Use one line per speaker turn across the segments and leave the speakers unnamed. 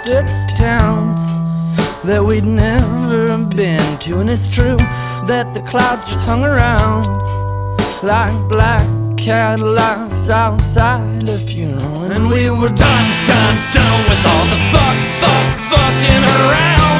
after towns that we'd never been to. And it's true that the clouds just hung around like black Cadillacs outside a funeral. And we were done with all the fucking around.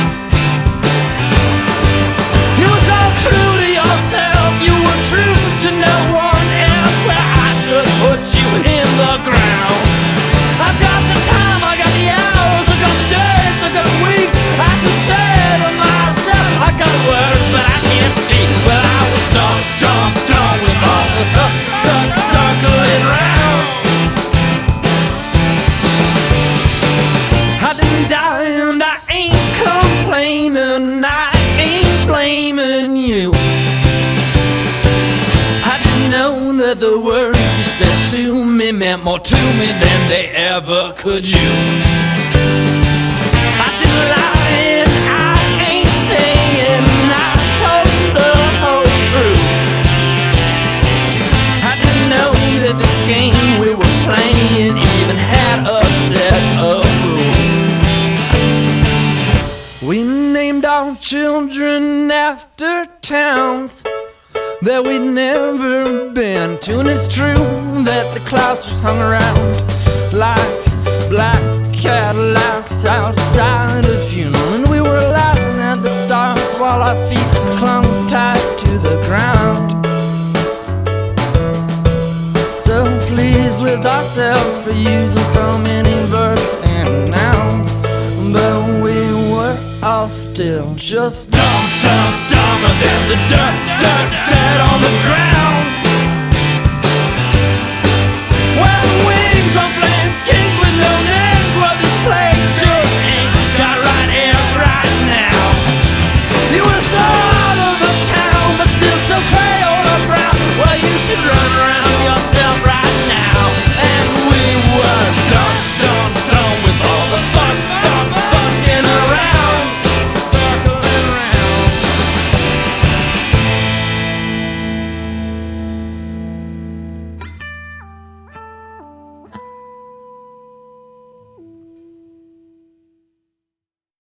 You was all true to yourself, you were true to no one else. Well, I should put you in the ground. I've got the time, I got the hours, I got the days, I got the weeks. I could say to myself, I got words, but I can't speak. Well, I was done with all the stuff circling round. I didn't die and I ain't complaining, I ain't blaming you. I didn't know that the words you said to me meant more to me than they ever could you. I didn't lie and I ain't saying I told the whole truth. I didn't know that this game we were playing even had a set of rules. We named our children after towns that we'd never been to. And it's true that the clouds just hung around like black Cadillacs outside a funeral. And we were laughing at the stars while our feet clung tight to the ground. So pleased with ourselves for using so many verbs and nouns, but we were all still just dumber than the dirt on the ground. Well, wings on